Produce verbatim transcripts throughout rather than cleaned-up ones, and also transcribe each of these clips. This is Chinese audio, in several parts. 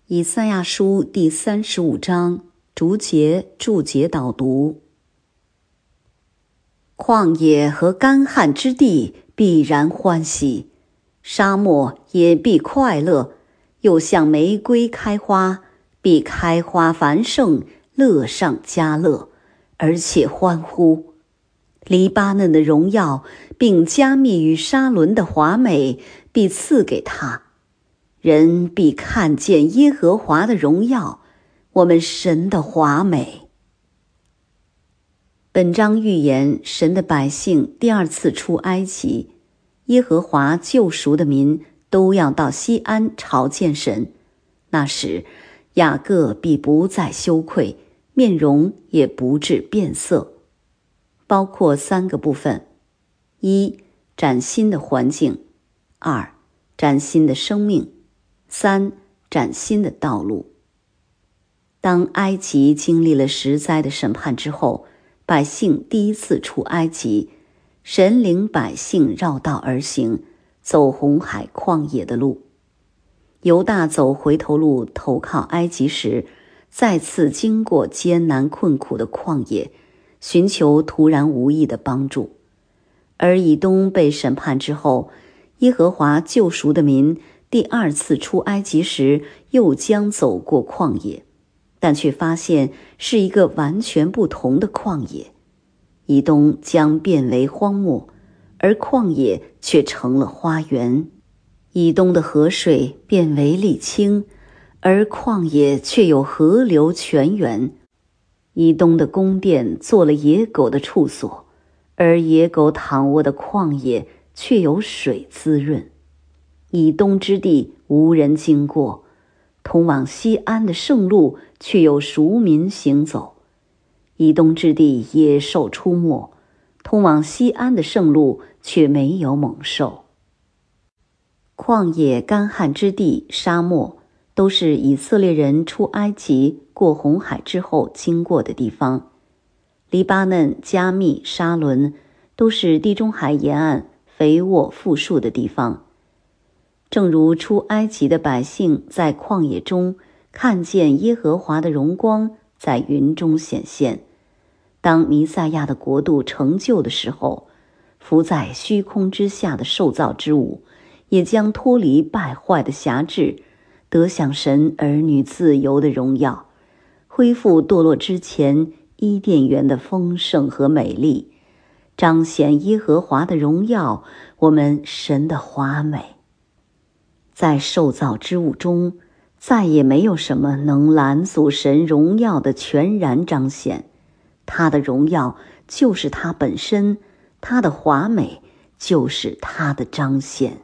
以赛亚书第三十五章逐节注解导读。旷野和干旱之地必然欢喜，沙漠也必快乐，又像玫瑰开花，必开花繁盛，乐上加乐，而且欢呼。黎巴嫩的荣耀，并加密与沙伦的华美，必赐给他。人必看见耶和华的荣耀，我们神的华美。本章预言神的百姓第二次出埃及，耶和华救赎的民都要到西安朝见神。那时，雅各必不再羞愧，面容也不致变色。包括三个部分：一、崭新的环境；二、崭新的生命；三、崭新的道路。当埃及经历了十灾的审判之后，百姓第一次出埃及，神领百姓绕道而行，走红海旷野的路。犹大走回头路投靠埃及时，再次经过艰难困苦的旷野，寻求突然无意的帮助。而以东被审判之后，耶和华救赎的民第二次出埃及时，又将走过旷野，但却发现是一个完全不同的旷野。以东将变为荒漠，而旷野却成了花园。以东的河水变为沥青，而旷野却有河流泉源。以东的宫殿做了野狗的处所，而野狗躺卧的旷野却有水滋润。以东之地无人经过，通往西安的圣路却有赎民行走。以东之地野兽出没，通往西安的圣路却没有猛兽。旷野、干旱之地、沙漠都是以色列人出埃及过红海之后经过的地方。黎巴嫩、加密、沙伦都是地中海沿岸肥沃富庶的地方。正如出埃及的百姓在旷野中看见耶和华的荣光在云中显现，当弥赛亚的国度成就的时候，伏在虚空之下的受造之物也将脱离败坏的辖制，得享神儿女自由的荣耀，恢复堕落之前伊甸园的丰盛和美丽，彰显耶和华的荣耀，我们神的华美。在受造之物中，再也没有什么能拦阻神荣耀的全然彰显。他的荣耀就是他本身，他的华美就是他的彰显。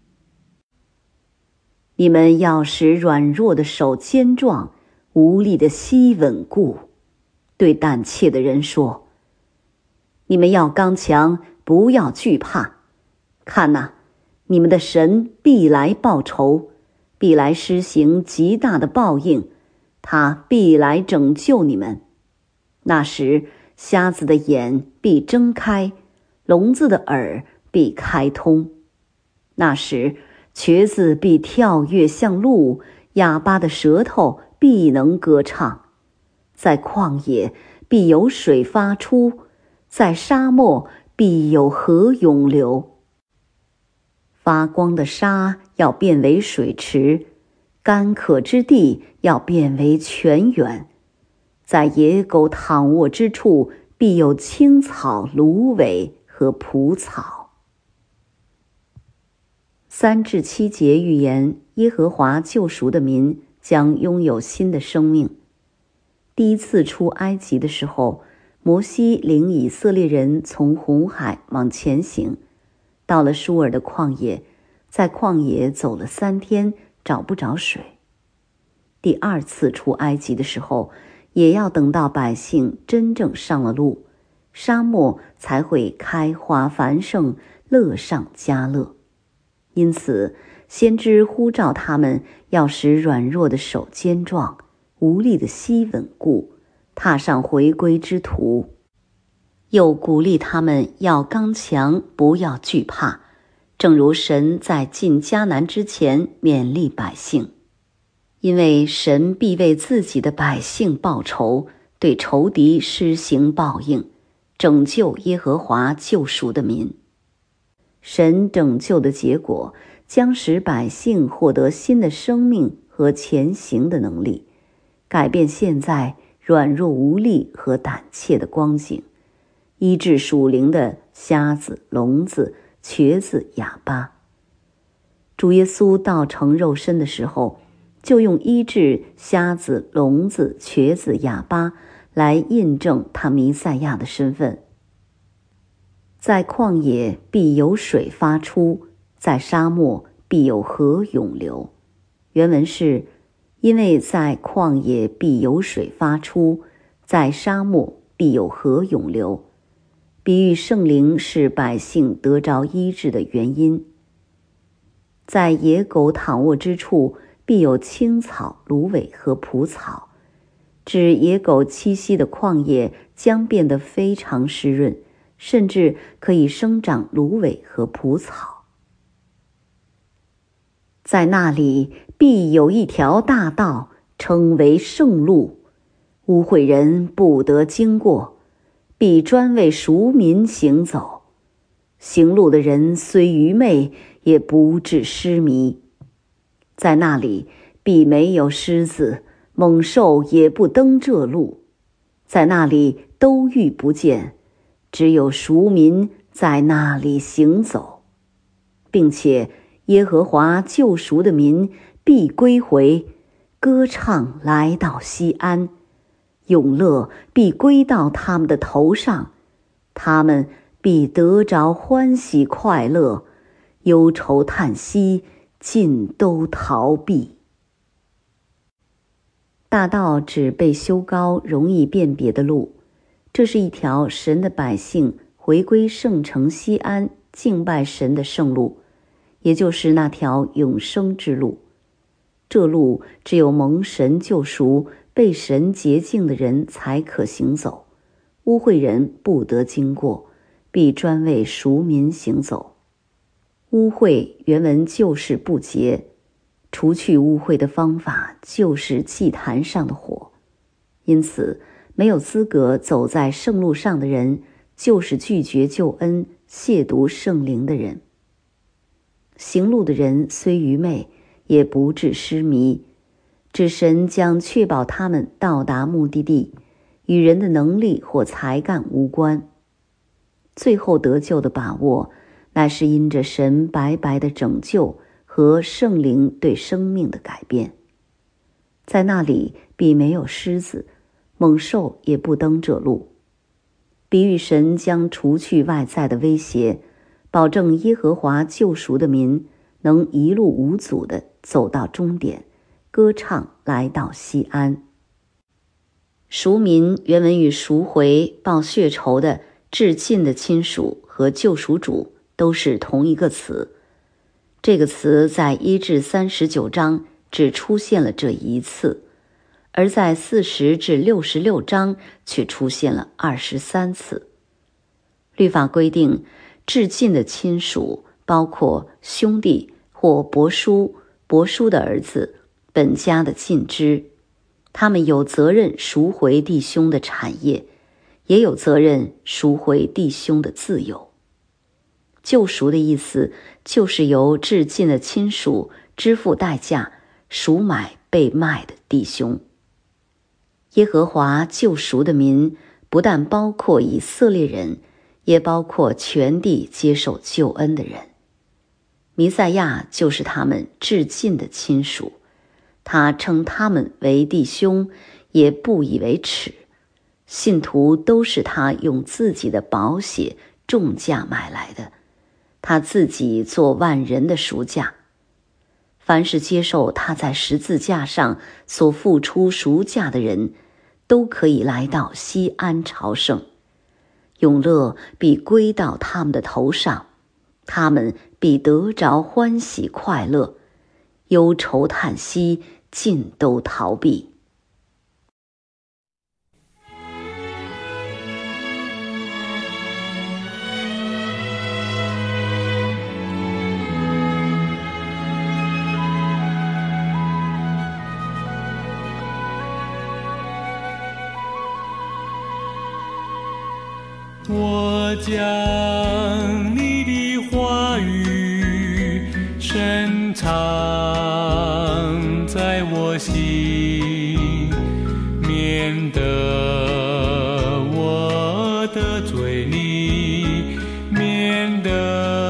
你们要使软弱的手坚壮，无力的膝稳固。对胆怯的人说，你们要刚强，不要惧怕。看哪，你们的神必来报仇，必来施行极大的报应，他必来拯救你们。那时，瞎子的眼必睁开，聋子的耳必开通。那时，瘸子必跳跃像鹿，哑巴的舌头必能歌唱。在旷野必有水发出，在沙漠必有河涌流。发光的沙要变为水池，干渴之地要变为泉源。在野狗躺卧之处，必有青草、芦苇和蒲草。三至七节预言耶和华救赎的民将拥有新的生命。第一次出埃及的时候，摩西领以色列人从红海往前行，到了舒尔的旷野，在旷野走了三天，找不着水。第二次出埃及的时候，也要等到百姓真正上了路，沙漠才会开花繁盛，乐上加乐。因此，先知呼召他们要使软弱的手坚壮，无力的膝稳固，踏上回归之途。又鼓励他们要刚强，不要惧怕，正如神在进迦南之前勉励百姓。 因为神必为自己的百姓报仇，对仇敌施行报应，拯救耶和华救赎的民。神拯救的结果将使百姓获得新的生命和前行的能力，改变现在软弱无力和胆怯的光景，医治属灵的瞎子、聋子、瘸子、哑巴。主耶稣道成肉身的时候，就用医治瞎子、聋子、瘸子、哑巴来印证他弥赛亚的身份。在旷野必有水发出，在沙漠必有河涌流。原文是：因为在旷野必有水发出，在沙漠必有河涌流，比喻圣灵是百姓得着医治的原因。在野狗躺卧之处必有青草、芦苇和蒲草，指野狗栖息的旷野将变得非常湿润，甚至可以生长芦苇和蒲草。在那里必有一条大道，称为圣路，污秽人不得经过，必专为赎民行走。行路的人虽愚昧，也不致失迷。在那里必没有狮子，猛兽也不登这路，在那里都遇不见，只有赎民在那里行走，并且耶和华救赎的民必归回，歌唱来到西安，永乐必归到他们的头上，他们必得着欢喜快乐，忧愁叹息尽都逃避。大道指被修高、容易辨别的路，这是一条神的百姓回归圣城西安敬拜神的圣路，也就是那条永生之路。这路只有蒙神救赎、被神洁净的人才可行走，污秽人不得经过，必专为赎民行走。污秽原文就是不洁，除去污秽的方法就是祭坛上的火。因此没有资格走在圣路上的人，就是拒绝救恩、亵渎圣灵的人。行路的人虽愚昧，也不致失迷，指神将确保他们到达目的地，与人的能力或才干无关。最后得救的把握，乃是因着神白白的拯救和圣灵对生命的改变。在那里必没有狮子，猛兽也不登这路，比喻神将除去外在的威胁，保证耶和华救赎的民能一路无阻地走到终点，歌唱来到西安。赎民原文与赎回、报血仇的至近的亲属和救赎主都是同一个词。这个词在一至三十九章只出现了这一次，而在四十至六十六章却出现了二十三次。律法规定，至近的亲属包括兄弟或伯叔、伯叔的儿子、本家的近支，他们有责任赎回弟兄的产业，也有责任赎回弟兄的自由。救赎的意思就是由至近的亲属支付代价，赎买被卖的弟兄。耶和华救赎的民不但包括以色列人，也包括全地接受救恩的人。弥赛亚就是他们至近的亲属，他称他们为弟兄，也不以为耻。信徒都是他用自己的宝血重价买来的，他自己做万人的赎价。凡是接受他在十字架上所付出赎价的人，都可以来到西安朝圣，永乐必归到他们的头上，他们必得着欢喜快乐，忧愁叹息尽都逃避。 我将你的话语深藏在我心，免得我得罪你，免得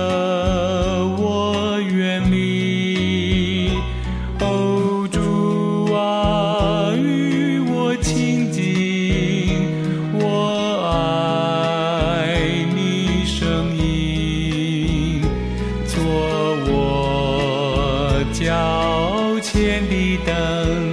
我远离。哦，主啊，与我亲近，我爱你声音，做我脚前的灯。